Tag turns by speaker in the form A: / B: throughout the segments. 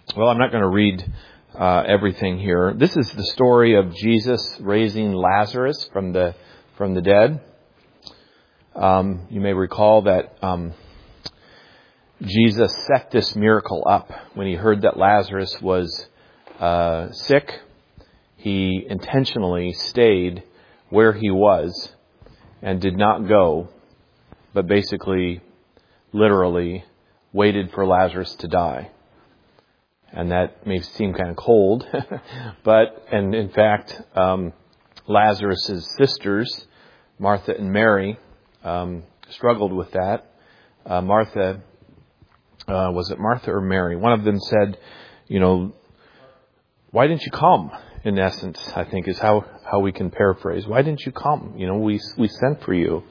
A: Well, I'm not going to read everything here. This is the story of Jesus raising Lazarus from the dead. You may recall that Jesus set this miracle up when he heard that Lazarus was sick. He intentionally stayed where he was and did not go, but basically, literally, waited for Lazarus to die. And that may seem kind of cold, and in fact, Lazarus' sisters, Martha and Mary, struggled with that. Martha, was it Martha or Mary? One of them said, why didn't you come? In essence, I think is how we can paraphrase. Why didn't you come? We sent for you.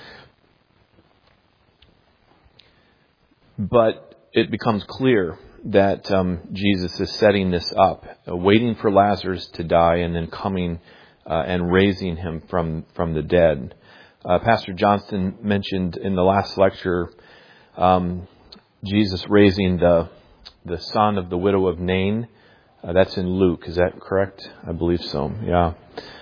A: But it becomes clear that Jesus is setting this up, waiting for Lazarus to die and then coming and raising him from the dead. Pastor Johnston mentioned in the last lecture Jesus raising the son of the widow of Nain. That's in Luke. Is that correct? I believe so. Yeah.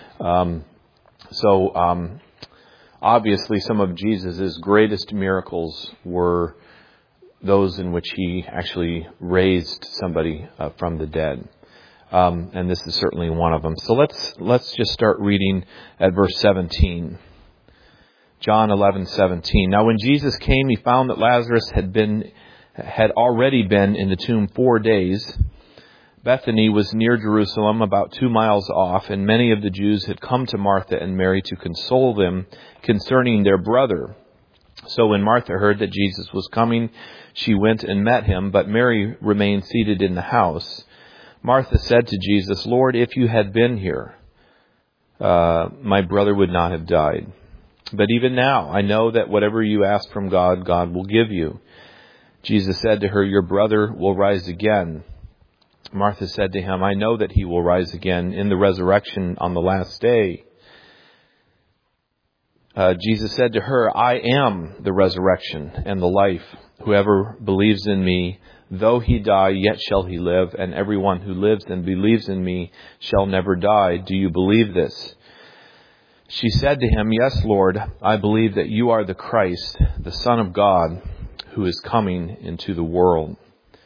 A: Obviously some of Jesus' greatest miracles were those in which he actually raised somebody from the dead. And this is certainly one of them. So let's just start reading at verse 17. John 11:17. Now when Jesus came, he found that Lazarus had already been in the tomb 4 days. Bethany was near Jerusalem, about 2 miles off, and many of the Jews had come to Martha and Mary to console them concerning their brother. So when Martha heard that Jesus was coming, she went and met him, but Mary remained seated in the house. Martha said to Jesus, Lord, if you had been here, my brother would not have died. But even now, I know that whatever you ask from God, God will give you. Jesus said to her, your brother will rise again. Martha said to him, I know that he will rise again in the resurrection on the last day. Jesus said to her, I am the resurrection and the life. Whoever believes in me, though he die, yet shall he live, and everyone who lives and believes in me shall never die. Do you believe this? She said to him, yes, Lord, I believe that you are the Christ, the Son of God, who is coming into the world.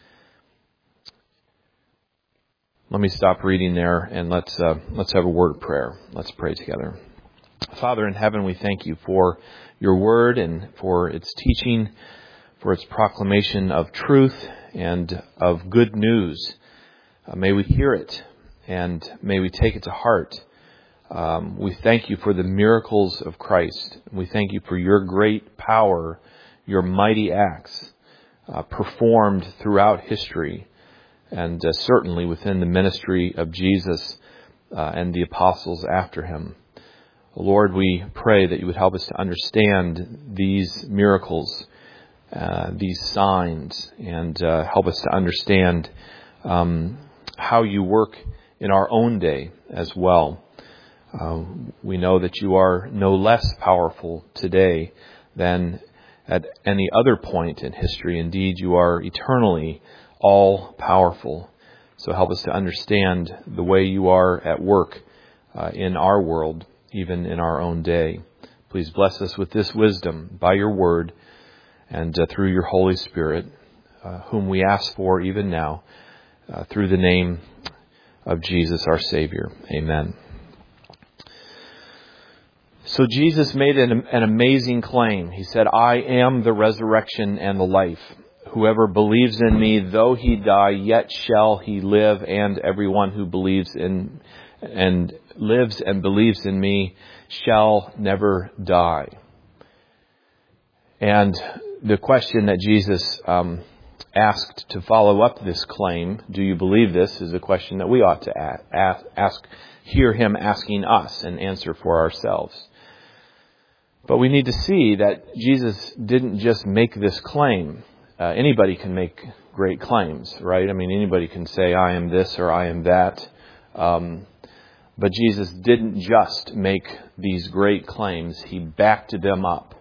A: Let me stop reading there and let's have a word of prayer. Let's pray together. Father in heaven, we thank you for your word and for its teaching, for its proclamation of truth and of good news. May we hear it and may we take it to heart. We thank you for the miracles of Christ. We thank you for your great power, your mighty acts performed throughout history and certainly within the ministry of Jesus and the apostles after him. Lord, we pray that you would help us to understand these miracles, these signs, and help us to understand how you work in our own day as well. We know that you are no less powerful today than at any other point in history. Indeed, you are eternally all powerful. So help us to understand the way you are at work in our world, even in our own day. Please bless us with this wisdom by your word and through your Holy Spirit, whom we ask for even now, through the name of Jesus our Savior. Amen. So Jesus made an amazing claim. He said, I am the resurrection and the life. Whoever believes in me, though he die, yet shall he live, and everyone who believes in and lives and believes in me shall never die. And the question that Jesus asked to follow up this claim, do you believe this, is a question that we ought to hear him asking us and answer for ourselves. But we need to see that Jesus didn't just make this claim. Anybody can make great claims, right? I mean, anybody can say, I am this or I am that. But Jesus didn't just make these great claims. He backed them up.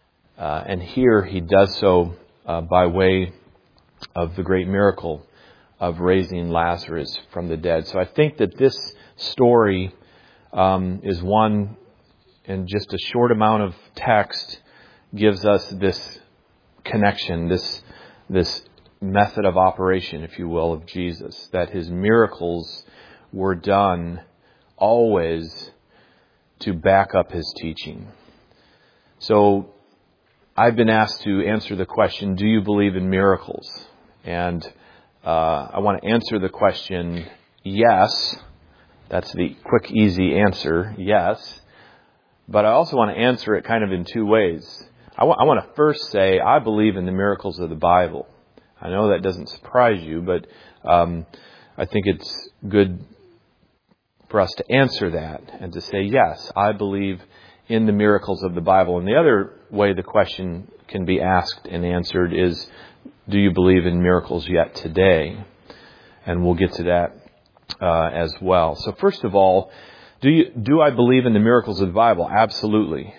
A: And here he does so by way of the great miracle of raising Lazarus from the dead. So I think that this story is one, in just a short amount of text, gives us this connection, this method of operation, if you will, of Jesus, that his miracles were done always to back up his teaching. So I've been asked to answer the question, do you believe in miracles? And I want to answer the question, yes. That's the quick, easy answer, yes. But I also want to answer it kind of in two ways. I want to first say, I believe in the miracles of the Bible. I know that doesn't surprise you, but I think it's good for us to answer that and to say, yes, I believe in the miracles of the Bible. And the other way the question can be asked and answered is, do you believe in miracles yet today? And we'll get to that as well. So first of all, do I believe in the miracles of the Bible? Absolutely.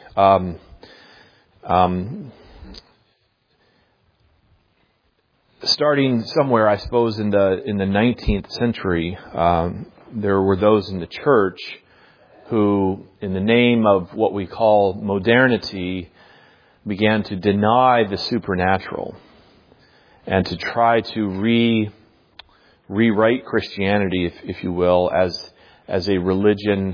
A: Starting somewhere, I suppose, in the 19th century, there were those in the church who, in the name of what we call modernity, began to deny the supernatural and to try to rewrite Christianity, if you will, as a religion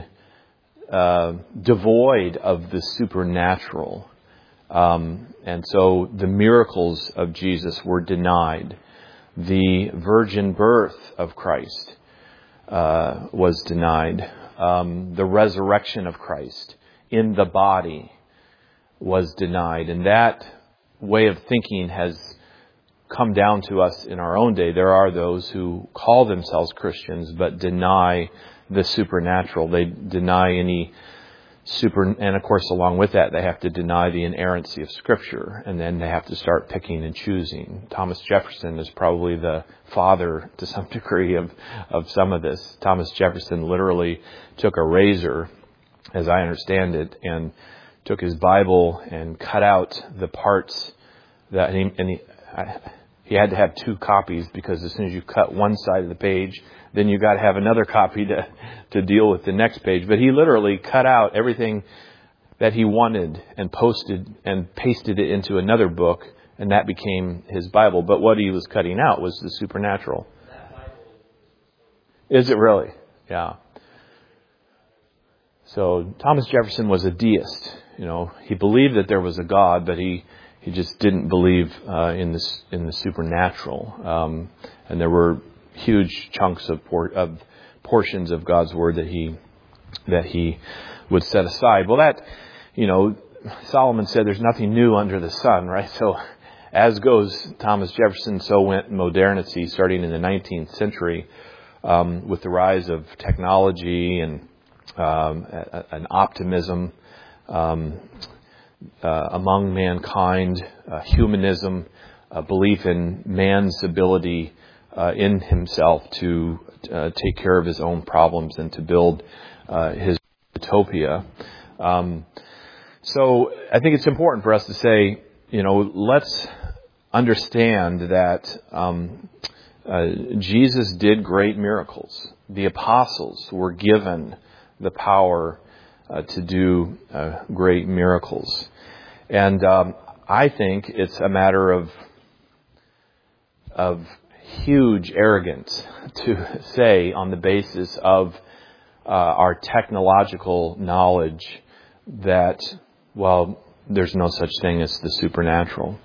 A: devoid of the supernatural. And so the miracles of Jesus were denied. The virgin birth of Christ was denied. The resurrection of Christ in the body was denied. And that way of thinking has come down to us in our own day. There are those who call themselves Christians but deny the supernatural. They deny any and of course along with that they have to deny the inerrancy of Scripture, and then they have to start picking and choosing. Thomas Jefferson is probably the father to some degree of some of this. Thomas Jefferson literally took a razor, as I understand it, and took his Bible and cut out the parts that he had to have two copies, because as soon as you cut one side of the page, then you got to have another copy to deal with the next page. But he literally cut out everything that he wanted and posted and pasted it into another book, and that became his Bible. But what he was cutting out was the supernatural. Is it really? Yeah. So Thomas Jefferson was a deist. He believed that there was a God, but he just didn't believe in the supernatural. And there were huge chunks of portions of God's Word that he would set aside. Well, Solomon said there's nothing new under the sun, right? So as goes Thomas Jefferson, so went modernity, starting in the 19th century, with the rise of technology and an optimism among mankind, humanism, a belief in man's ability in himself to take care of his own problems and to build his utopia. So I think it's important for us to say, let's understand that Jesus did great miracles. The apostles were given the power to do great miracles. And I think it's a matter of huge arrogance to say, on the basis of our technological knowledge, that, there's no such thing as the supernatural.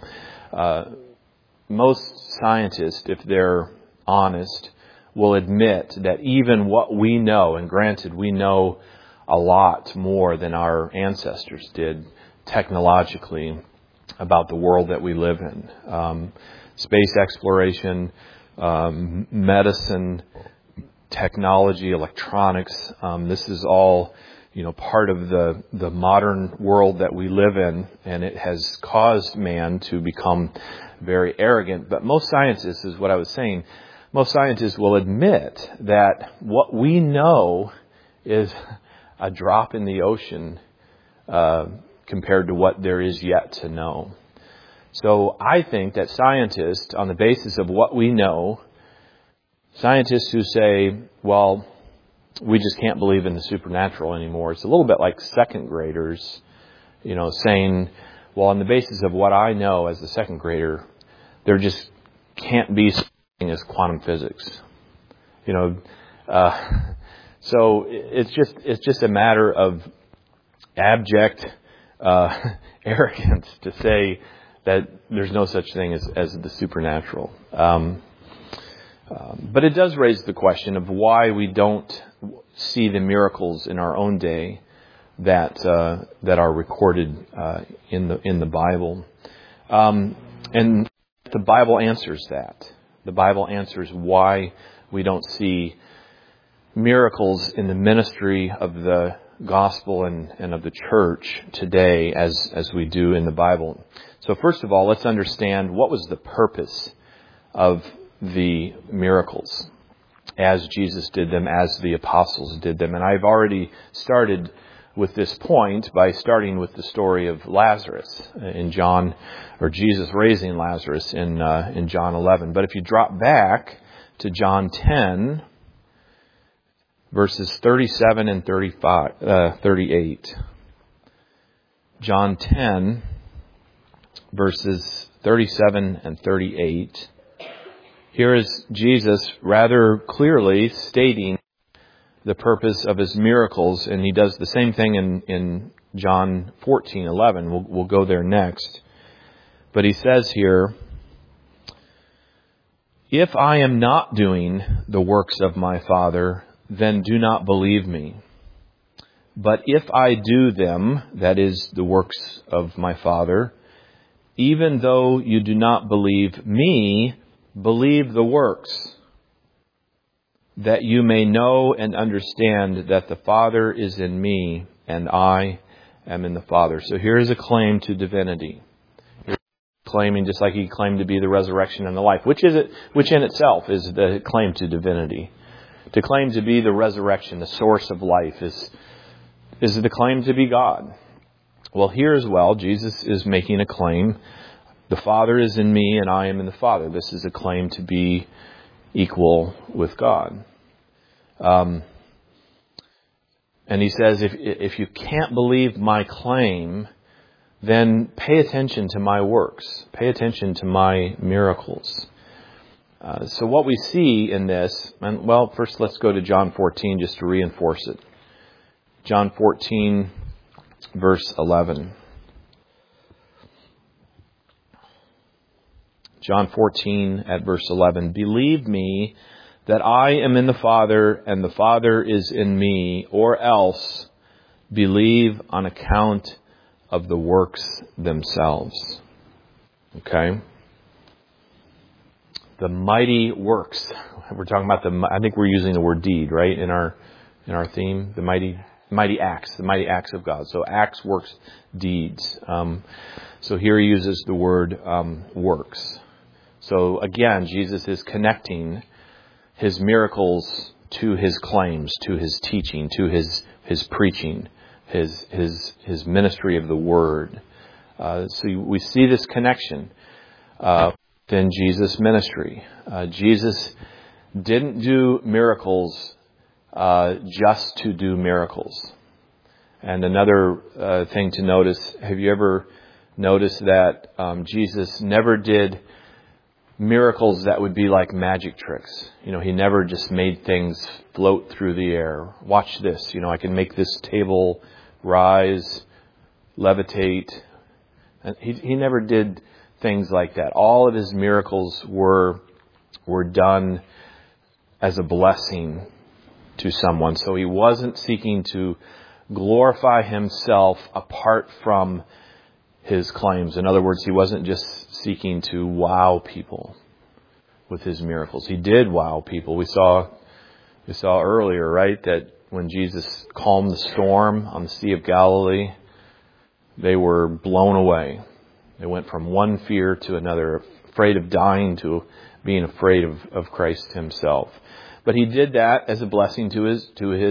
A: Most scientists, if they're honest, will admit that even what we know, and granted we know a lot more than our ancestors did technologically about the world that we live in. Space exploration, medicine, technology, electronics. This is all, part of the modern world that we live in, and it has caused man to become very arrogant. But most scientists, is what I was saying, most scientists will admit that what we know is a drop in the ocean compared to what there is yet to know. So I think that scientists, on the basis of what we know, Scientists who say, well, we just can't believe in the supernatural anymore. It's a little bit like second graders, saying, well, on the basis of what I know as a second grader, there just can't be such thing as quantum physics. So it's just a matter of abject arrogance to say that there's no such thing as the supernatural. But it does raise the question of why we don't see the miracles in our own day that are recorded in the Bible. And the Bible answers that. The Bible answers why we don't see miracles in the ministry of the gospel and of the church today as we do in the Bible. So first of all, let's understand what was the purpose of the miracles as Jesus did them, as the apostles did them. And I've already started with this point by starting with the story of Lazarus in John, or Jesus raising Lazarus in John 11. But if you drop back to John 10, verses 37 and 38. John 10, verses 37 and 38. Here is Jesus rather clearly stating the purpose of his miracles, and he does the same thing in John 14:11. We'll go there next. But he says here, "If I am not doing the works of my Father, then do not believe me. But if I do them," that is, the works of my Father, "even though you do not believe me, believe the works, that you may know and understand that the Father is in me and I am in the Father." So here is a claim to divinity. He's claiming, just like he claimed to be the resurrection and the life, which in itself is the claim to divinity. To claim to be the resurrection, the source of life, is the claim to be God. Well, here as well, Jesus is making a claim. The Father is in me and I am in the Father. This is a claim to be equal with God. And he says, if you can't believe my claim, then pay attention to my works. Pay attention to my miracles. So what we see in this, and well, first let's go to John 14 just to reinforce it. John 14, verse 11. John 14 at verse 11. "Believe me that I am in the Father and the Father is in me, or else believe on account of the works themselves." Okay? The mighty works. We're talking about I think we're using the word deed, right? In our theme, the mighty acts of God. So acts, works, deeds. So here he uses the word works. So again, Jesus is connecting his miracles to his claims, to his teaching, to his preaching, his ministry of the word. So we see this connection in Jesus' ministry. Jesus didn't do miracles just to do miracles. And another thing to notice, have you ever noticed that Jesus never did miracles that would be like magic tricks? He never just made things float through the air. Watch this. I can make this table rise, levitate. And he never did things like that. All of his miracles were done as a blessing to someone. So he wasn't seeking to glorify himself apart from his claims. In other words, he wasn't just seeking to wow people with his miracles. He did wow people. We saw earlier, right, that when Jesus calmed the storm on the Sea of Galilee, they were blown away. They went from one fear to another, afraid of dying to being afraid of Christ himself. But he did that as a blessing to his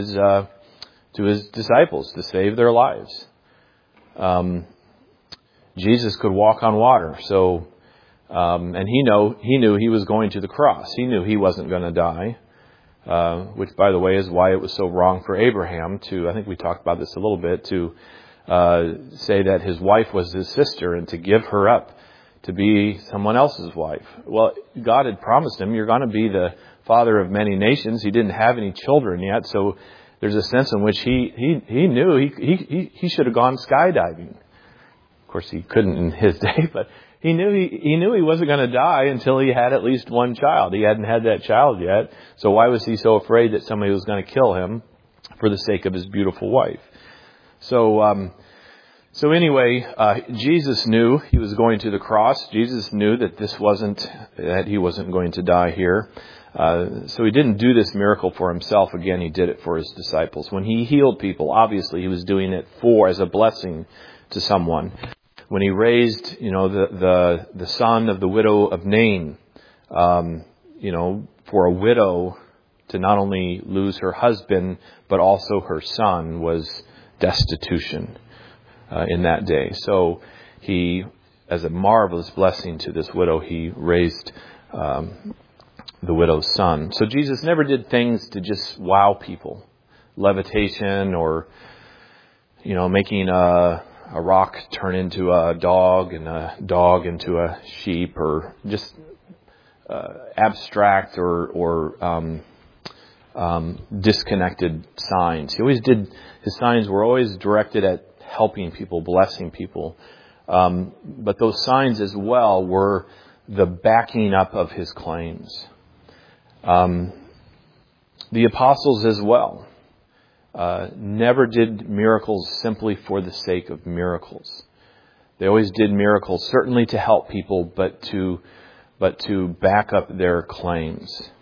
A: disciples to save their lives. Jesus could walk on water. So And he knew he was going to the cross. He knew he wasn't going to die, which, by the way, is why it was so wrong for Abraham to, I think we talked about this a little bit, to say that his wife was his sister and to give her up to be someone else's wife. Well, God had promised him, you're going to be the father of many nations. He didn't have any children yet, so there's a sense in which he knew he should have gone skydiving. Of course, he couldn't in his day, but he knew he wasn't going to die until he had at least one child. He hadn't had that child yet, so why was he so afraid that somebody was going to kill him for the sake of his beautiful wife? So anyway, Jesus knew he was going to the cross. Jesus knew that he wasn't going to die here. So he didn't do this miracle for himself. Again, he did it for his disciples. When he healed people, obviously he was doing it as a blessing to someone. When he raised, the son of the widow of Nain, for a widow to not only lose her husband, but also her son was destitution in that day. So he, as a marvelous blessing to this widow, he raised the widow's son. So Jesus never did things to just wow people. Levitation or, making a rock turn into a dog and a dog into a sheep, or just abstract or disconnected signs. His signs were always directed at helping people, blessing people. But those signs as well were the backing up of his claims. The apostles as well never did miracles simply for the sake of miracles. They always did miracles certainly to help people, but to back up their claims.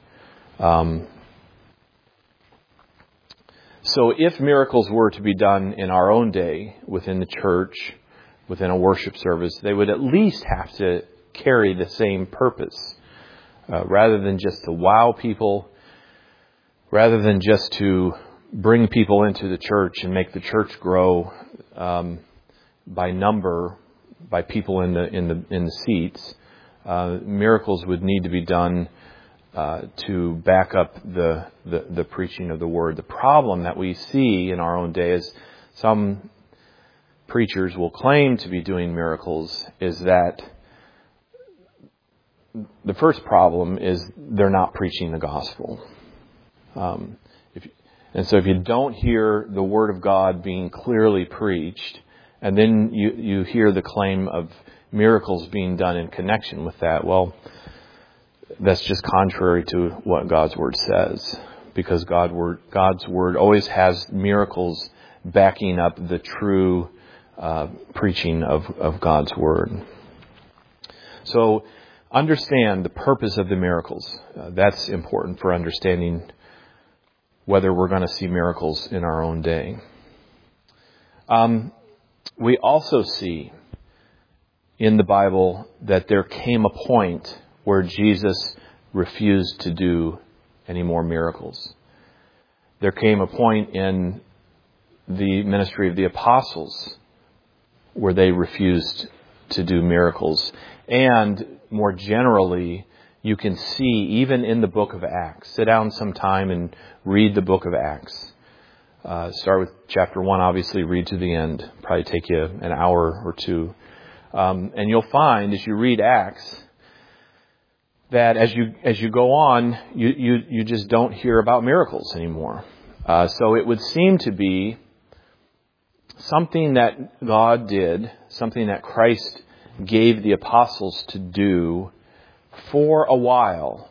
A: So if miracles were to be done in our own day within the church, within a worship service, they would at least have to carry the same purpose. Rather than just to wow people, rather than just to bring people into the church and make the church grow by number, by people in the seats, miracles would need to be done to back up the preaching of the word. The problem that we see in our own day is some preachers will claim to be doing miracles is that the first problem is they're not preaching the gospel. So if you don't hear the word of God being clearly preached, and then you hear the claim of miracles being done in connection with that, well, that's just contrary to what God's word says, because God's word always has miracles backing up the true preaching of God's word. So understand the purpose of the miracles. That's important for understanding whether we're going to see miracles in our own day. We also see in the Bible that there came a point where Jesus refused to do any more miracles. There came a point in the ministry of the apostles where they refused to do miracles. And more generally, you can see even in the book of Acts. Sit down sometime and read the book of Acts. Start with chapter 1, obviously, read to the end. Probably take you an hour or two. And you'll find as you read Acts that as you go on, you just don't hear about miracles anymore. So it would seem to be something that God did, something that Christ gave the apostles to do for a while,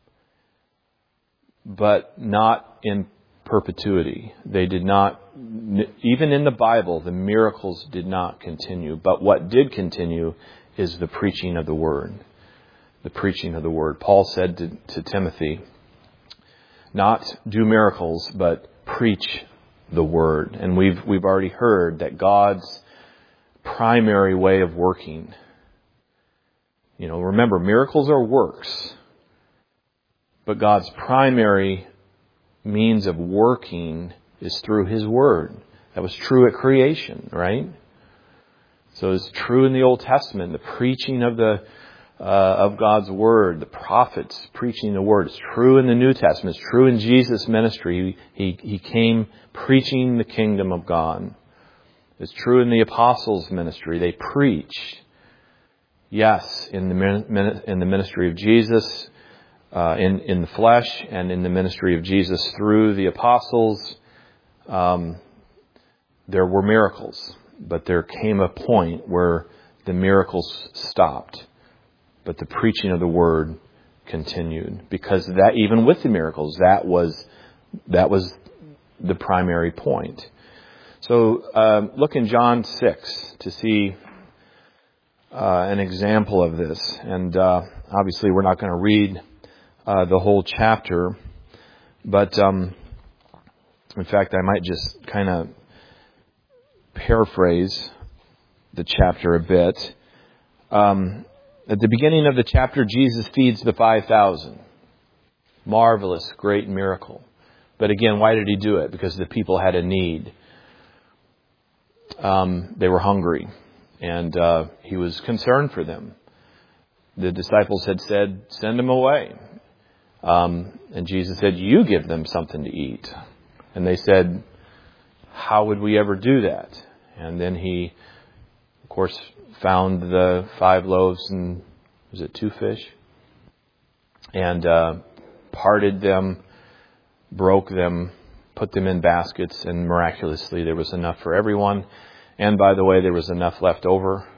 A: but not in perpetuity. They did not, even in the Bible, the miracles did not continue. But what did continue is the preaching of the word. The preaching of the word. Paul said to Timothy, not do miracles, but preach the word. And we've already heard that God's primary way of working, remember, miracles are works, but God's primary means of working is through His Word. That was true at creation, right? So it's true in the Old Testament, the preaching of the of God's Word, the prophets preaching the Word. It's true in the New Testament. It's true in Jesus' ministry. He came preaching the kingdom of God. It's true in the apostles' ministry. They preached. Yes, in the ministry of Jesus, in the flesh, and in the ministry of Jesus through the apostles, there were miracles. But there came a point where the miracles stopped. But the preaching of the Word continued. Because that, even with the miracles, that was the primary point. So look in John 6 to see an example of this. And obviously we're not going to read the whole chapter. But in fact, I might just kind of paraphrase the chapter a bit. At the beginning of the chapter, Jesus feeds the 5,000. Marvelous, great miracle. But again, why did he do it? Because the people had a need. They were hungry, and he was concerned for them. The disciples had said, "Send them away." And Jesus said, "You give them something to eat." And they said, "How would we ever do that?" And then he, of course, found the 5 loaves and, was it 2 fish? And parted them, broke them, put them in baskets, and miraculously there was enough for everyone. And by the way, there was enough left over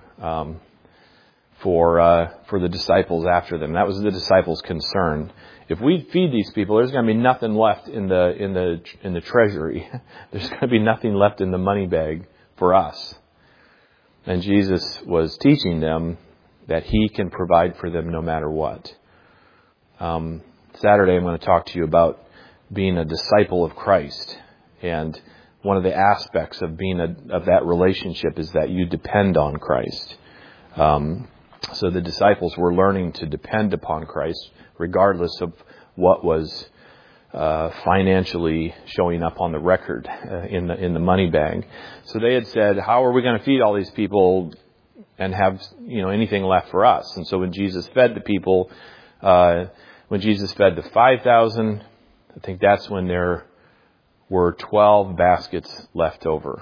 A: for the disciples after them. That was the disciples' concern. If we feed these people, there's going to be nothing left in the treasury. There's going to be nothing left in the money bag for us. And Jesus was teaching them that he can provide for them no matter what. Saturday, I'm going to talk to you about being a disciple of Christ. And one of the aspects of being of that relationship is that you depend on Christ. So the disciples were learning to depend upon Christ, regardless of what was financially showing up on the record in the money bag. So they had said, "How are we going to feed all these people and have anything left for us?" And so when Jesus fed the people, when Jesus fed the 5,000, I think that's when there were 12 baskets left over.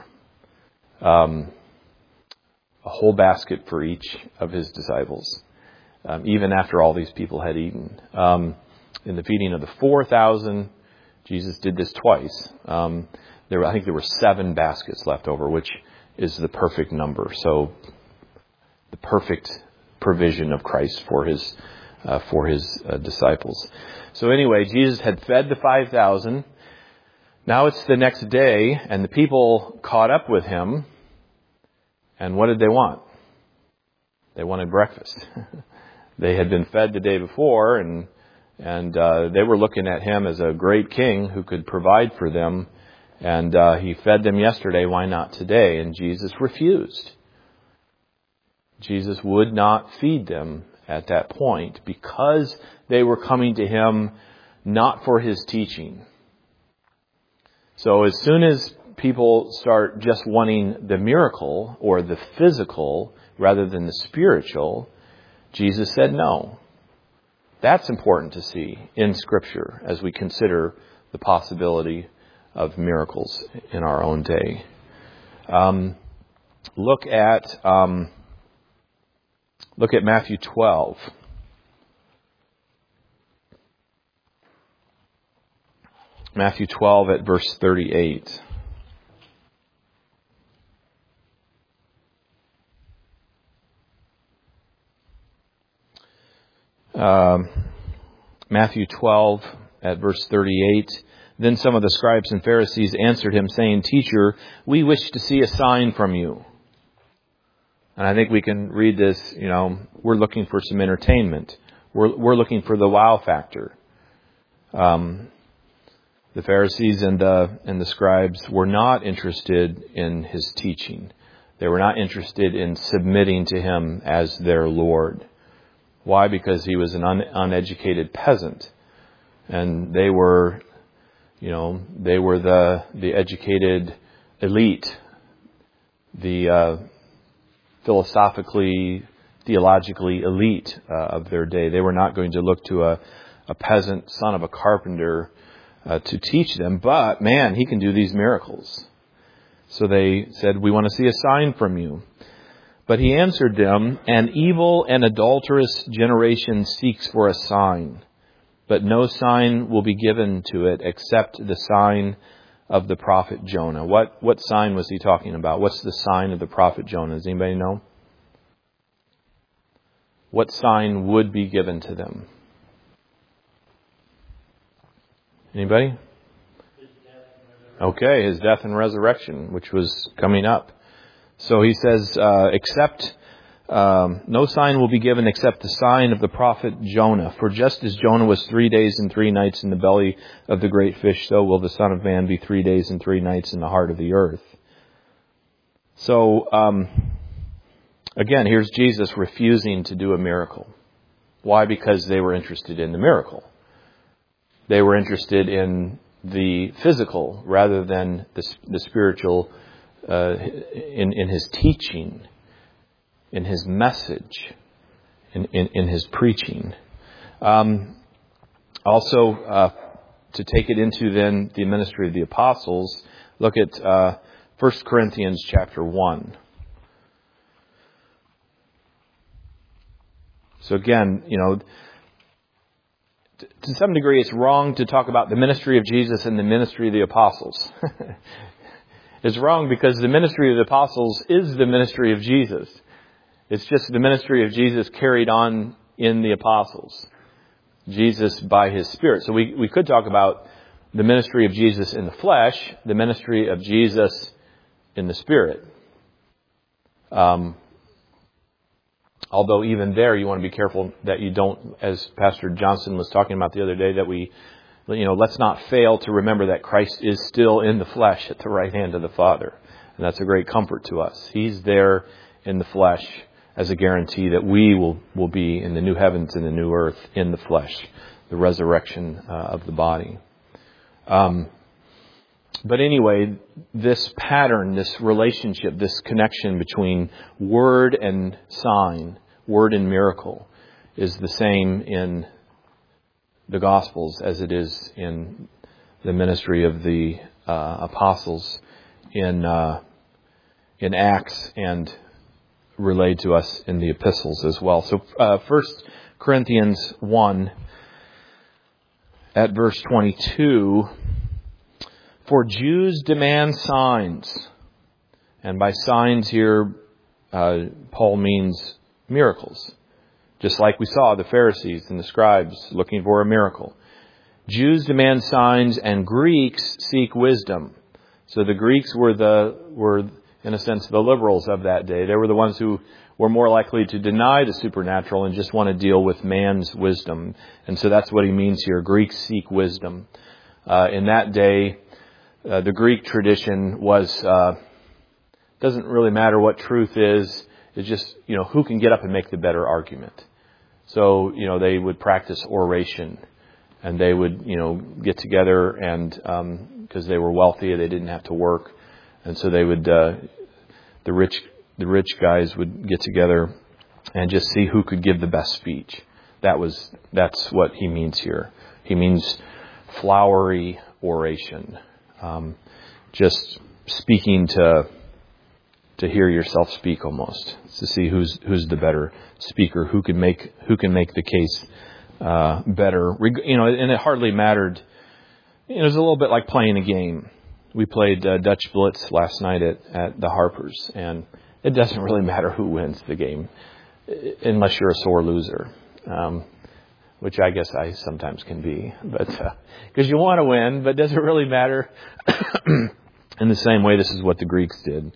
A: A whole basket for each of his disciples, even after all these people had eaten. In the feeding of the 4,000, Jesus did this twice. I think there were 7 baskets left over, which is the perfect number. So the perfect provision of Christ for his disciples. So anyway, Jesus had fed the 5,000. Now it's the next day, and the people caught up with him. And what did they want? They wanted breakfast. They had been fed the day before, and they were looking at him as a great king who could provide for them. And he fed them yesterday. Why not today? And Jesus refused. Jesus would not feed them at that point because they were coming to him not for his teaching. So as soon as people start just wanting the miracle or the physical rather than the spiritual, Jesus said no. That's important to see in Scripture as we consider the possibility of miracles in our own day. Look at Matthew 12. Matthew 12 at verse 38. Matthew 12 at verse 38. Then some of the scribes and Pharisees answered him, saying, "Teacher, we wish to see a sign from you." And I think we can read this, we're looking for some entertainment. We're looking for the wow factor. The Pharisees and the scribes were not interested in his teaching. They were not interested in submitting to him as their Lord. Why? Because he was an uneducated peasant. And they were the educated elite, the philosophically theologically elite of their day. They were not going to look to a peasant son of a carpenter to teach them. But, man, he can do these miracles. So they said, we want to see a sign from you. But he answered them, an evil and adulterous generation seeks for a sign, but no sign will be given to it except the sign of the prophet Jonah. What sign was he talking about? What's the sign of the prophet Jonah? Does anybody know? What sign would be given to them? Anybody? Okay, his death and resurrection, which was coming up. So he says, no sign will be given except the sign of the prophet Jonah. For just as Jonah was 3 days and 3 nights in the belly of the great fish, so will the Son of Man be 3 days and 3 nights in the heart of the earth. So, again, here's Jesus refusing to do a miracle. Why? Because they were interested in the miracle. They were interested in the physical rather than the spiritual in his teaching, in his message, in his preaching. Also, to take it into then the ministry of the apostles, look at 1 Corinthians chapter 1. So again, to some degree it's wrong to talk about the ministry of Jesus and the ministry of the apostles. It's wrong because the ministry of the apostles is the ministry of Jesus. It's just the ministry of Jesus carried on in the apostles. Jesus by his Spirit. So we could talk about the ministry of Jesus in the flesh, the ministry of Jesus in the Spirit. Although even there you want to be careful that you don't, as Pastor Johnson was talking about the other day, that we, let's not fail to remember that Christ is still in the flesh at the right hand of the Father. And that's a great comfort to us. He's there in the flesh as a guarantee that we will be in the new heavens and the new earth in the flesh, the resurrection of the body. But anyway, this pattern, this relationship, this connection between word and sign, word and miracle, is the same in the Gospels as it is in the ministry of the apostles in Acts and relayed to us in the epistles as well. So 1 Corinthians 1 at verse 22, for Jews demand signs. And by signs here, Paul means miracles. Just like we saw the Pharisees and the scribes looking for a miracle. Jews demand signs and Greeks seek wisdom. So the Greeks were in a sense the liberals of that day. They were the ones who were more likely to deny the supernatural and just want to deal with man's wisdom. And so that's what he means here. Greeks seek wisdom. In that day, the Greek tradition was, doesn't really matter what truth is. It's just, who can get up and make the better argument. So, they would practice oration and they would, get together and, because they were wealthy, they didn't have to work. And so they would, the rich guys would get together and just see who could give the best speech. That's what he means here. He means flowery oration. Just speaking to hear yourself speak almost, to see who's the better speaker, who can make the case better. And it hardly mattered. It was a little bit like playing a game. We played Dutch Blitz last night at the Harpers, and it doesn't really matter who wins the game, unless you're a sore loser. Which I guess I sometimes can be, but because you want to win, but does it really matter? In the same way, this is what the Greeks did,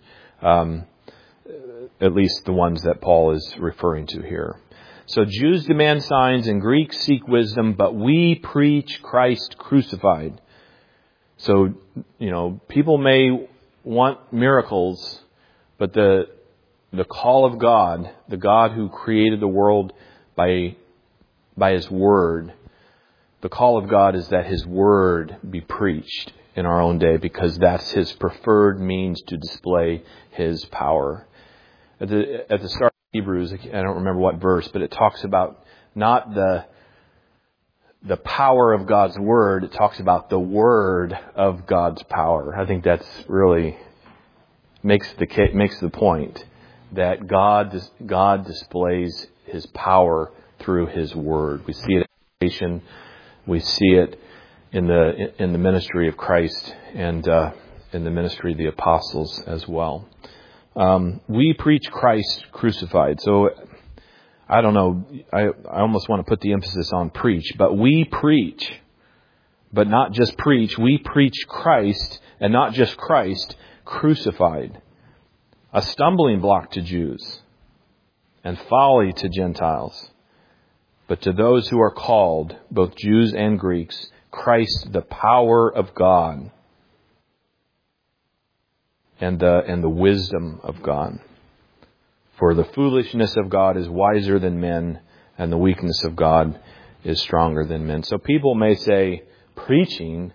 A: at least the ones that Paul is referring to here. So Jews demand signs and Greeks seek wisdom, but we preach Christ crucified. So, people may want miracles, but the call of God, the God who created the world by His Word, the call of God is that His Word be preached in our own day because that's His preferred means to display His power. At the start Hebrews, I don't remember what verse, but it talks about not the power of God's Word, it talks about the Word of God's power. I think that's really makes the point that God displays His power through His Word. We see it in creation, we see it in the ministry of Christ, and in the ministry of the apostles as well. We preach Christ crucified. So I don't know, I almost want to put the emphasis on preach, but we preach, but not just preach. We preach Christ, and not just Christ, crucified. A stumbling block to Jews and folly to Gentiles. But to those who are called, both Jews and Greeks, Christ, the power of God and the wisdom of God. For the foolishness of God is wiser than men, and the weakness of God is stronger than men. So people may say, preaching,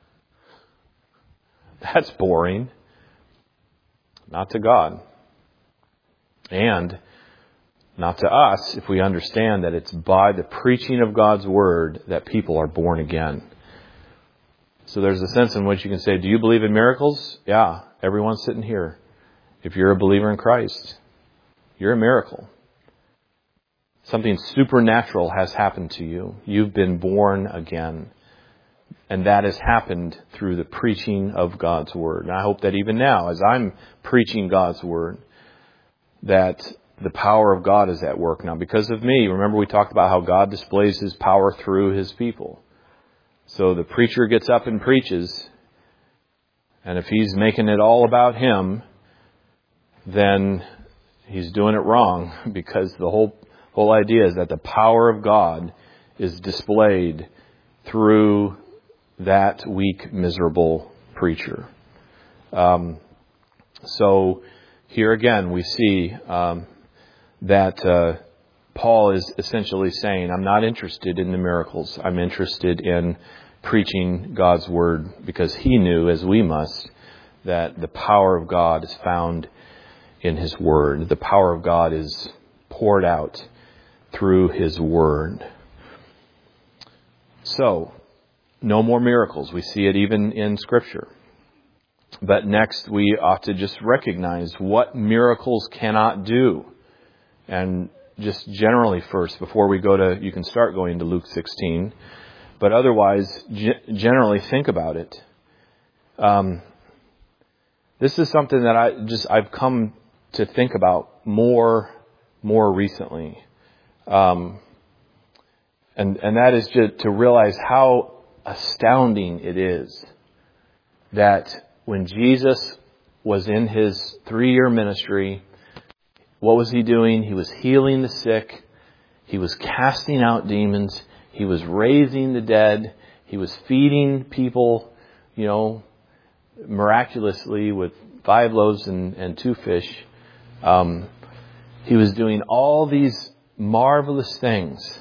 A: that's boring. Not to God. And not to us, if we understand that it's by the preaching of God's Word that people are born again. So there's a sense in which you can say, do you believe in miracles? Yeah, everyone sitting here. If you're a believer in Christ, you're a miracle. Something supernatural has happened to you. You've been born again. And that has happened through the preaching of God's Word. And I hope that even now, as I'm preaching God's Word, that the power of God is at work now. Because of me, remember we talked about how God displays His power through His people. So the preacher gets up and preaches, and if he's making it all about him, then he's doing it wrong, because the whole idea is that the power of God is displayed through that weak, miserable preacher. So here again we see that Paul is essentially saying, I'm not interested in the miracles. I'm interested in preaching God's Word, because he knew, as we must, that the power of God is found in His Word. The power of God is poured out through His Word. So, no more miracles. We see it even in Scripture. But next, we ought to just recognize what miracles cannot do. And just generally first, before we go to, you can start going to Luke 16. But otherwise, generally think about it. This is something that I've come to think about more recently. And that is just to realize how astounding it is that when Jesus was in His 3-year ministry, what was He doing? He was healing the sick. He was casting out demons. He was raising the dead. He was feeding people, miraculously with 5 loaves and 2 fish. He was doing all these marvelous things.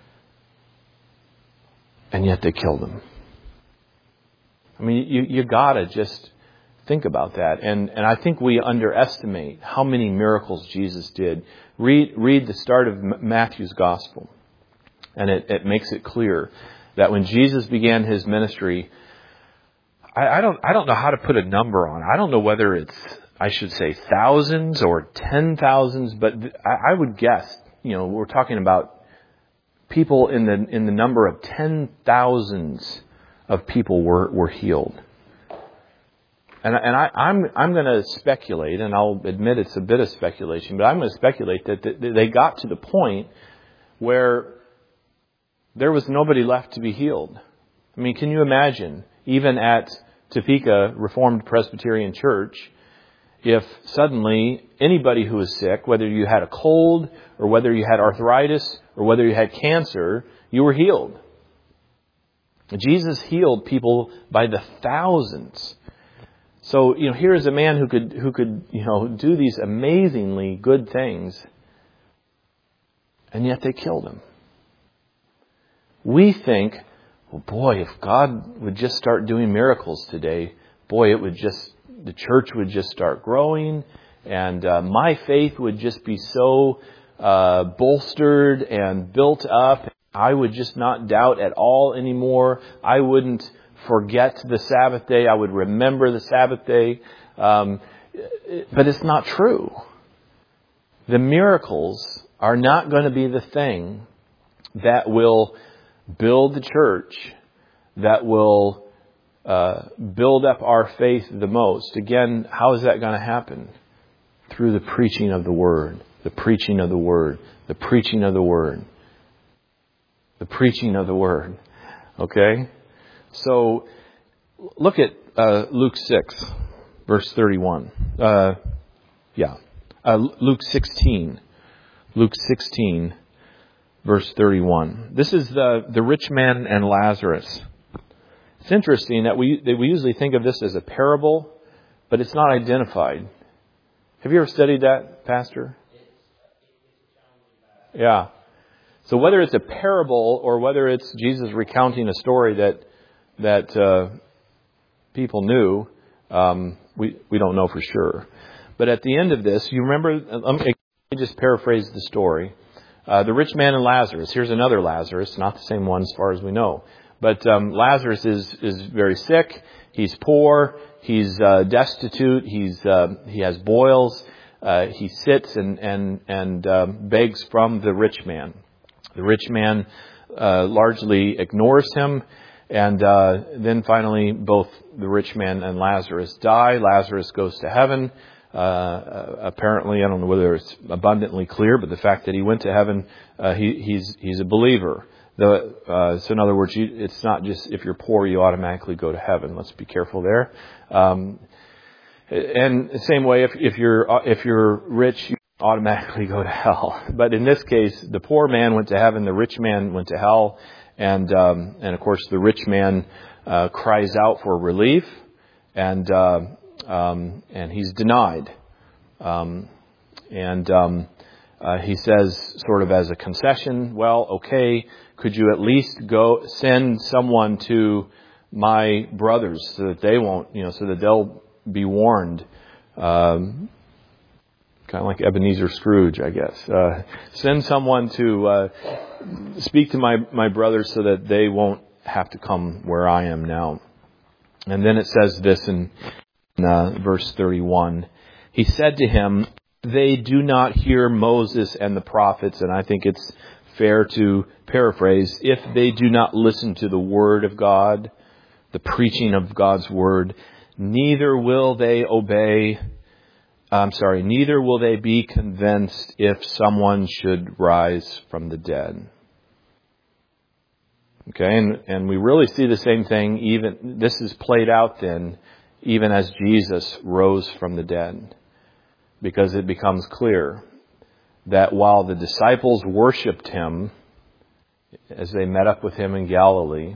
A: And yet they killed Him. I mean, you gotta just think about that. And I think we underestimate how many miracles Jesus did. Read the start of Matthew's Gospel. And it makes it clear that when Jesus began His ministry, I don't know how to put a number on it. I don't know whether it's, I should say, thousands or 10,000s, but I would guess, we're talking about people in the number of 10,000s of people were healed. And I'm going to speculate, and I'll admit it's a bit of speculation, but I'm going to speculate that they got to the point where there was nobody left to be healed. I mean, can you imagine, even at Topeka Reformed Presbyterian Church, if suddenly anybody who was sick, whether you had a cold or whether you had arthritis or whether you had cancer, you were healed. Jesus healed people by the thousands. So, here is a man who could do these amazingly good things, and yet they killed Him. We think, well, boy, if God would just start doing miracles today, boy, the church would just start growing, And my faith would just be so bolstered and built up. I would just not doubt at all anymore. I wouldn't forget the Sabbath day. I would remember the Sabbath day. But it's not true. The miracles are not going to be the thing that will build the church, that will build up our faith the most. Again, how is that going to happen? Through the preaching of the Word. The preaching of the Word. The preaching of the Word. The preaching of the Word. Okay? So, look at Luke 6, verse 31. Luke 16. Luke 16, verse 31. This is the rich man and Lazarus. It's interesting that we usually think of this as a parable, but it's not identified. Have you ever studied that, Pastor? Yeah. So whether it's a parable or whether it's Jesus recounting a story that people knew, we don't know for sure. But at the end of this, you remember, let me just paraphrase the story. The rich man and Lazarus. Here's another Lazarus, not the same one as far as we know. But Lazarus is very sick. He's poor. He's destitute. He has boils. He sits and begs from the rich man. The rich man largely ignores him. And then finally, both the rich man and Lazarus die. Lazarus goes to heaven. Apparently, I don't know whether it's abundantly clear, but the fact that he went to heaven, he's a believer. So in other words, it's not just if you're poor, you automatically go to heaven. Let's be careful there. And the same way, if you're rich, you automatically go to hell. But in this case, the poor man went to heaven, the rich man went to hell, and of course, the rich man cries out for relief, and he's denied. He says, sort of as a concession, well, okay, could you at least go send someone to my brothers so that they won't, so that they'll be warned. Kind of like Ebenezer Scrooge, I guess. Send someone to speak to my brothers so that they won't have to come where I am now. And then it says this in verse 31. He said to him, they do not hear Moses and the prophets, and I think it's fair to paraphrase, if they do not listen to the word of God, the preaching of God's word, neither will they be convinced if someone should rise from the dead. Okay, and we really see the same thing, this is played out then, even as Jesus rose from the dead. Because it becomes clear that while the disciples worshipped him as they met up with him in Galilee,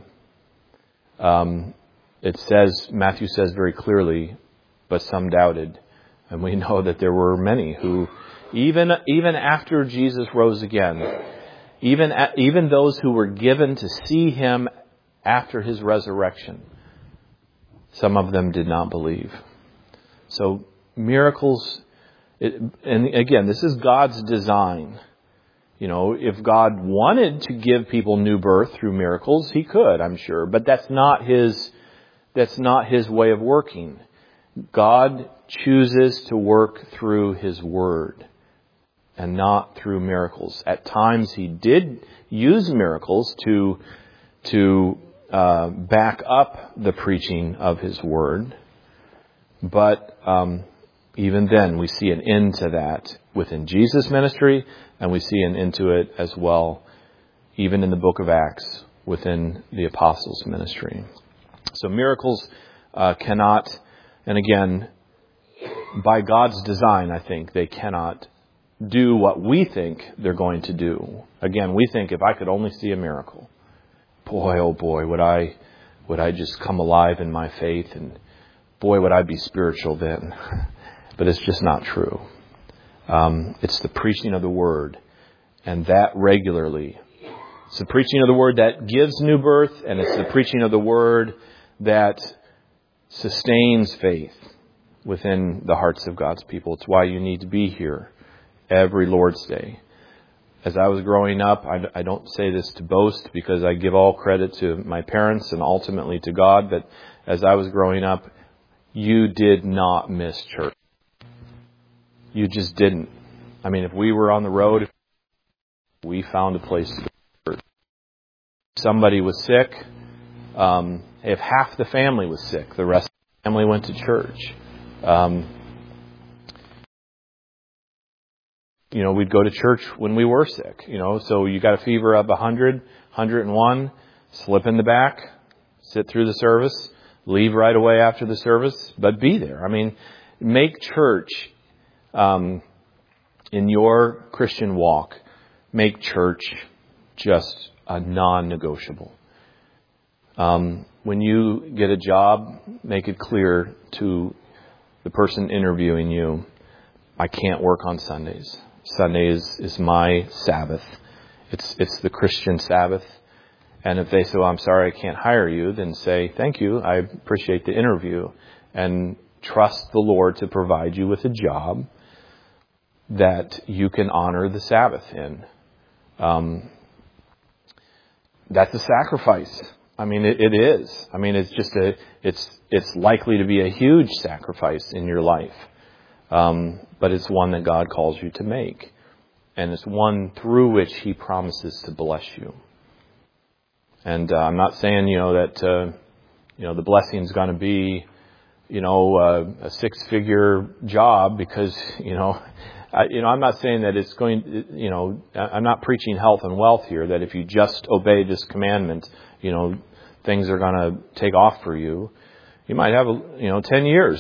A: Matthew says very clearly, but some doubted. And we know that there were many who, even after Jesus rose again, even those who were given to see him after his resurrection, some of them did not believe. So miracles, and again, this is God's design. If God wanted to give people new birth through miracles, he could, I'm sure. But that's not his way of working. God chooses to work through his word and not through miracles. At times he did use miracles to back up the preaching of his word. But even then, we see an end to that within Jesus' ministry, and we see an end to it as well, even in the book of Acts, within the apostles' ministry. So miracles cannot, and again, by God's design, I think, they cannot do what we think they're going to do. Again, we think if I could only see a miracle, boy, oh boy, would I just come alive in my faith, and boy, would I be spiritual then. But it's just not true. It's the preaching of the word, and that regularly. It's the preaching of the word that gives new birth, and it's the preaching of the word that sustains faith. within the hearts of God's people. It's why you need to be here every Lord's Day. As I was growing up, I don't say this to boast because I give all credit to my parents and ultimately to God, but as I was growing up, you did not miss church. You just didn't. I mean, if we were on the road, we found a place to go to church. Somebody was sick. If half the family was sick, the rest of the family went to church. We'd go to church when we were sick. So you got a fever of 100, 101, slip in the back, sit through the service, leave right away after the service, but be there. I mean, make church, in your Christian walk, make church just a non-negotiable. When you get a job, make it clear to the person interviewing you, I can't work on Sundays. Sunday is my Sabbath. It's the Christian Sabbath. And if they say, well, I'm sorry, I can't hire you, then say, thank you, I appreciate the interview. And trust the Lord to provide you with a job that you can honor the Sabbath in. That's a sacrifice. I mean, it is. I mean, it's likely to be a huge sacrifice in your life. But it's one that God calls you to make. And it's one through which He promises to bless you. And I'm not saying, that, the blessing's going to be, a six-figure job because, I'm not saying that it's going, I'm not preaching health and wealth here, that if you just obey this commandment, things are going to take off for you. You might have, 10 years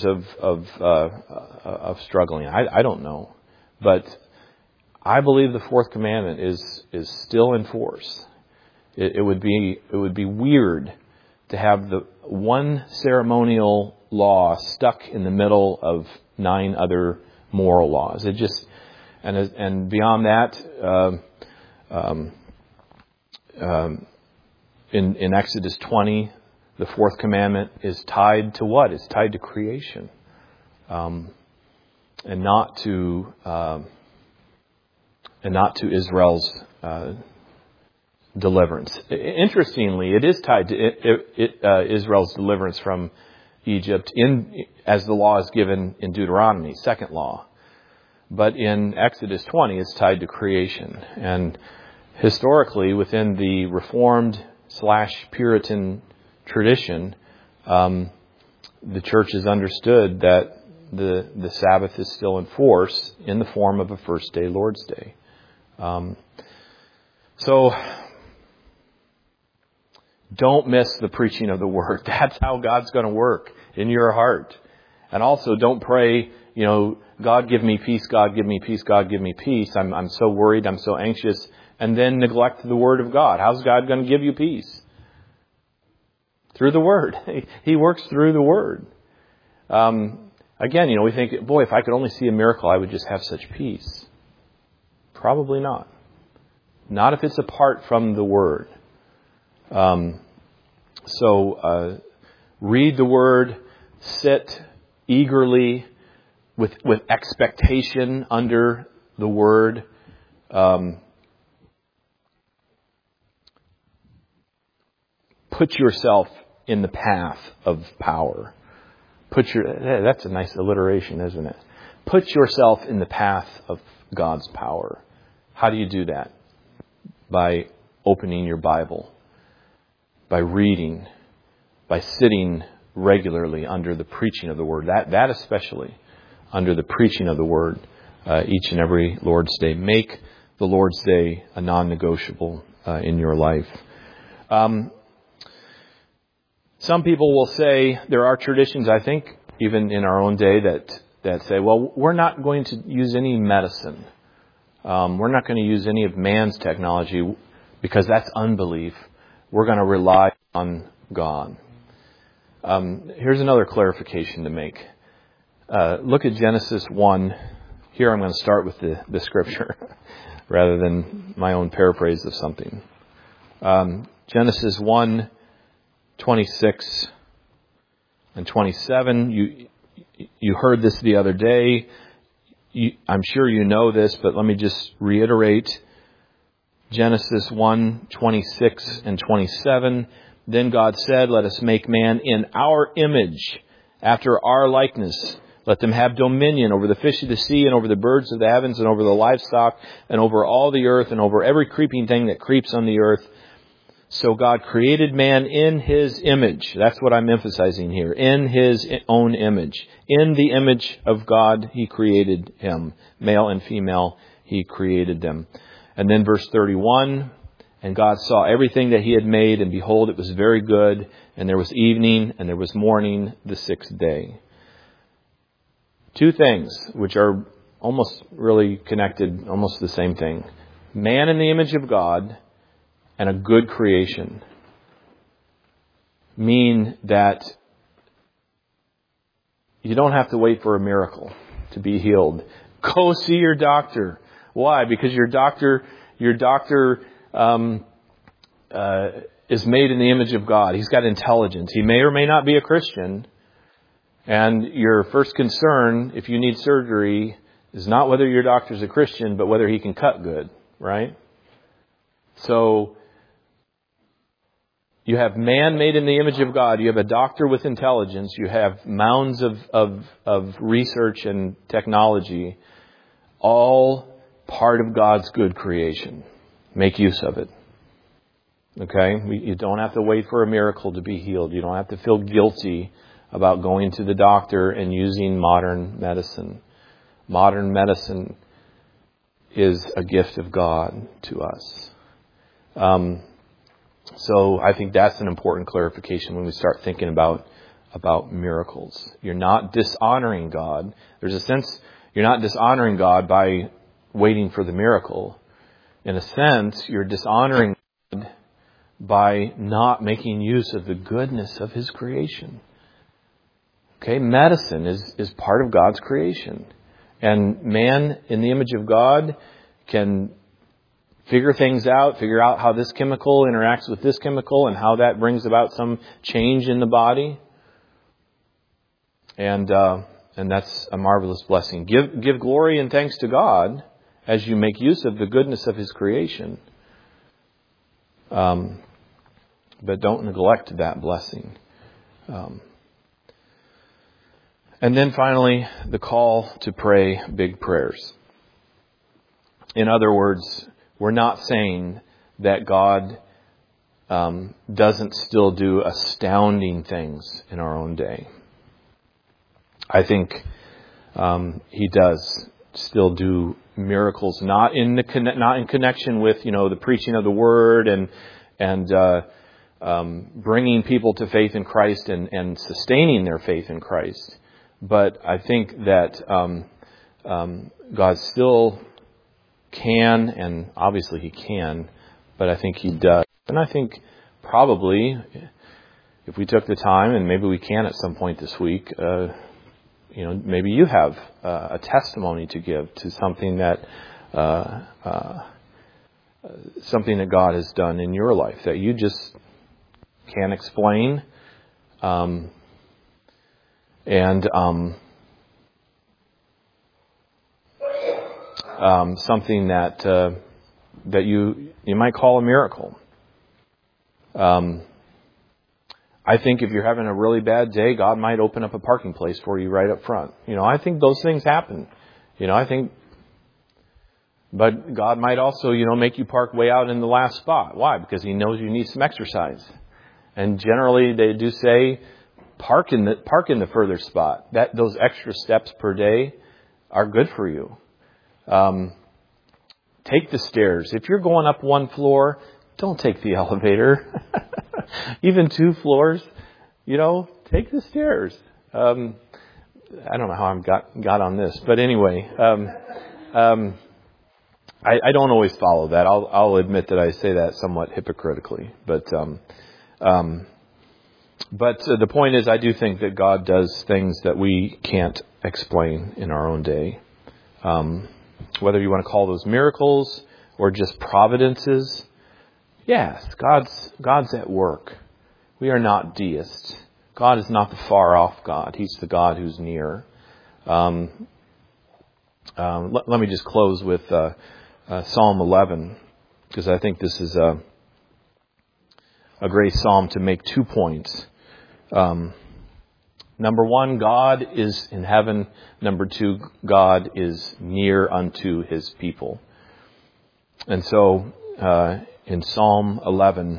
A: of struggling. I don't know. But I believe the fourth commandment is still in force. It would be weird to have the one ceremonial law stuck in the middle of 9 other moral laws. It just, and beyond that, in Exodus 20, the fourth commandment is tied to what? It's tied to creation, and not to Israel's deliverance. Interestingly, it is tied to Israel's deliverance from Egypt as the law is given in Deuteronomy, second law. But in Exodus 20, it's tied to creation. And historically, within the Reformed / Puritan tradition, the church has understood that the Sabbath is still in force in the form of a first day Lord's Day. So don't miss the preaching of the Word. That's how God's going to work in your heart. And also don't pray, God give me peace, God give me peace, God give me peace. I'm so worried, I'm so anxious. And then neglect the Word of God. How's God going to give you peace? Through the Word. He works through the Word. Again, we think, boy, if I could only see a miracle, I would just have such peace. Probably not. Not if it's apart from the Word. So read the Word, sit eagerly with expectation under the Word. Put yourself in the path of power. That's a nice alliteration, isn't it? Put yourself in the path of God's power. How do you do that? By opening your Bible, by reading, by sitting regularly under the preaching of the Word. That especially, under the preaching of the Word, each and every Lord's Day. Make the Lord's Day a non-negotiable in your life. Some people will say, there are traditions, I think, even in our own day, that say, well, we're not going to use any medicine. We're not going to use any of man's technology because that's unbelief. We're going to rely on God. Here's another clarification to make. Look at Genesis 1. Here I'm going to start with the scripture rather than my own paraphrase of something. Genesis 1, 26 and 27. You heard this the other day. I'm sure you know this, but let me just reiterate. Genesis 1:26 and 27. Then God said, "Let us make man in our image, after our likeness. Let them have dominion over the fish of the sea and over the birds of the heavens and over the livestock and over all the earth and over every creeping thing that creeps on the earth." So God created man in His image. That's what I'm emphasizing here. In His own image. In the image of God, He created him. Male and female, He created them. And then verse 31, "And God saw everything that He had made, and behold, it was very good. And there was evening, and there was morning, the sixth day." Two things which are almost really connected, almost the same thing. Man in the image of God and a good creation mean that you don't have to wait for a miracle to be healed. Go see your doctor. Why? Because your doctor is made in the image of God. He's got intelligence. He may or may not be a Christian. And your first concern, if you need surgery, is not whether your doctor's a Christian, but whether he can cut good, right? So, you have man made in the image of God. You have a doctor with intelligence. You have mounds of research and technology. All part of God's good creation. Make use of it. Okay? You don't have to wait for a miracle to be healed. You don't have to feel guilty about going to the doctor and using modern medicine. Modern medicine is a gift of God to us. So I think that's an important clarification when we start thinking about miracles. You're not dishonoring God. There's a sense you're not dishonoring God by waiting for the miracle. In a sense, you're dishonoring God by not making use of the goodness of His creation. Okay, medicine is part of God's creation. And man in the image of God can figure out how this chemical interacts with this chemical and how that brings about some change in the body. And that's a marvelous blessing. Give glory and thanks to God as you make use of the goodness of His creation. But don't neglect that blessing. And then finally, the call to pray big prayers. In other words, we're not saying that God doesn't still do astounding things in our own day. I think He does still do miracles, not in connection with the preaching of the Word and bringing people to faith in Christ and sustaining their faith in Christ. But I think that God still can, and obviously He can, but I think He does. And I think probably if we took the time, and maybe we can at some point this week, maybe you have a testimony to give to something that God has done in your life that you just can't explain. Something that you might call a miracle. I think if you're having a really bad day, God might open up a parking place for you right up front. I think those things happen. But God might also, make you park way out in the last spot. Why? Because He knows you need some exercise. And generally they do say, park in the further spot. Those extra steps per day are good for you. Take the stairs. If you're going up one floor, don't take the elevator. Even 2 floors, take the stairs. I don't know how I got on this, but anyway, I don't always follow that. I'll admit that I say that somewhat hypocritically, but the point is, I do think that God does things that we can't explain in our own day. Whether you want to call those miracles or just providences, yes, God's at work. We are not deists. God is not the far off God. He's the God who's near. Let me just close with Psalm 11, because I think this is a great psalm to make 2 points. Number one, God is in heaven. Number two, God is near unto his people. And so in Psalm 11,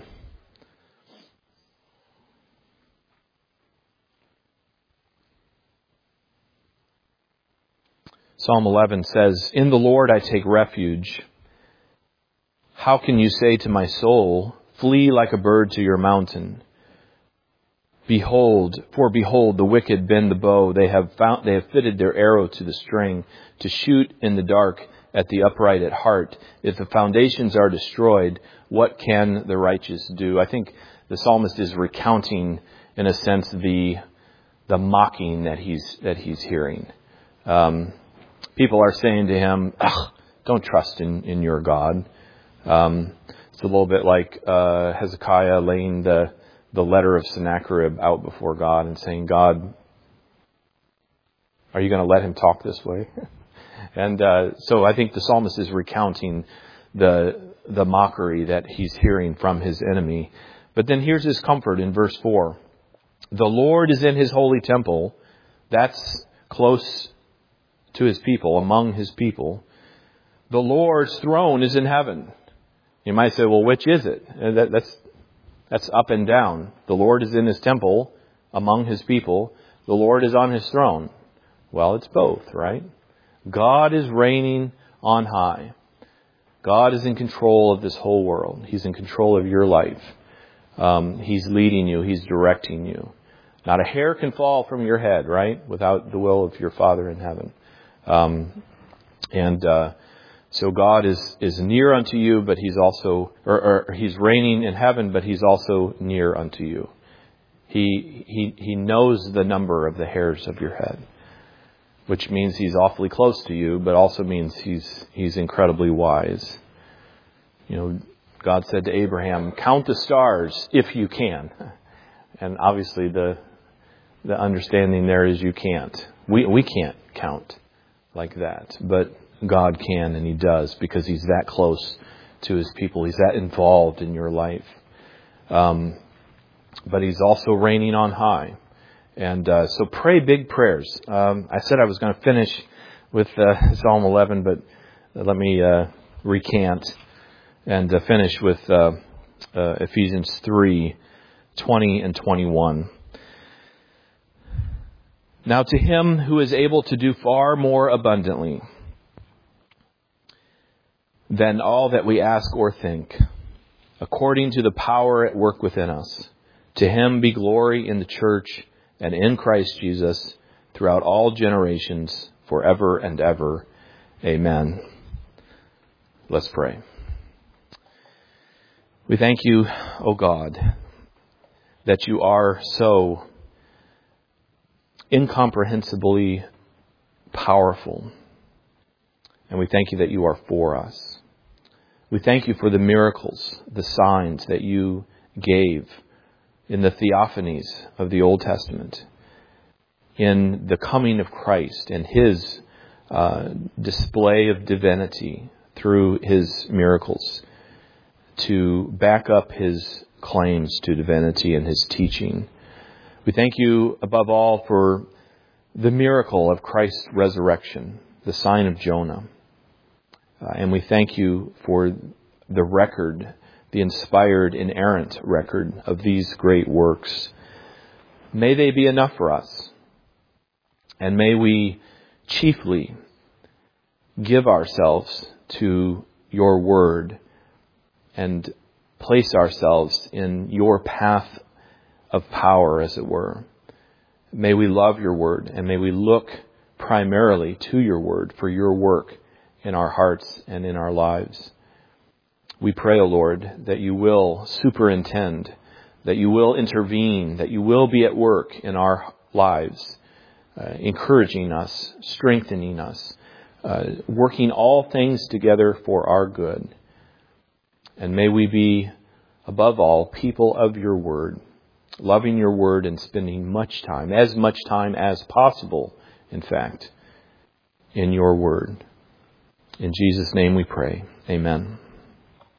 A: Psalm 11 says, "In the Lord I take refuge. How can you say to my soul, flee like a bird to your mountain? Behold, the wicked bend the bow. They have fitted their arrow to the string to shoot in the dark at the upright at heart. If the foundations are destroyed, what can the righteous do?" I think the psalmist is recounting, in a sense, the mocking that he's hearing. People are saying to him, "Don't trust in your God." It's a little bit like Hezekiah laying the letter of Sennacherib out before God and saying, "God, are you going to let him talk this way?" And so I think the psalmist is recounting the mockery that he's hearing from his enemy. But then here's his comfort in verse 4. The Lord is in his holy temple. That's close to his people, among his people. The Lord's throne is in heaven. You might say, well, which is it? That's up and down. The Lord is in his temple, among his people. The Lord is on his throne. Well, it's both, right? God is reigning on high. God is in control of this whole world. He's in control of your life. He's leading you. He's directing you. Not a hair can fall from your head, right? Without the will of your Father in heaven. So God is near unto you, but he's also, or he's reigning in heaven, but he's also near unto you. He knows the number of the hairs of your head, which means he's awfully close to you, but also means he's incredibly wise. You know, God said to Abraham, "Count the stars if you can." And obviously the understanding there is you can't. We can't count like that, but God can, and he does, because he's that close to his people. He's that involved in your life. But he's also reigning on high. And so pray big prayers. I said I was going to finish with Psalm 11, but let me recant and finish with Ephesians 3:20 and 21. Now to him who is able to do far more abundantly than all that we ask or think, according to the power at work within us, to him be glory in the church and in Christ Jesus throughout all generations, forever and ever. Amen. Let's pray. We thank you, O God, that you are so incomprehensibly powerful. And we thank you that you are for us. We thank you for the miracles, the signs that you gave in the theophanies of the Old Testament, in the coming of Christ and his display of divinity through his miracles to back up his claims to divinity and his teaching. We thank you above all for the miracle of Christ's resurrection, the sign of Jonah. And we thank you for the record, the inspired, inerrant record of these great works. May they be enough for us. And may we chiefly give ourselves to your word and place ourselves in your path of power, as it were. May we love your word, and may we look primarily to your word for your work in our hearts and in our lives. We pray, O Lord, that you will superintend, that you will intervene, that you will be at work in our lives, encouraging us, strengthening us, working all things together for our good. And may we be, above all, people of your word, loving your word and spending much time as possible, in fact, in your word. In Jesus' name we pray. Amen.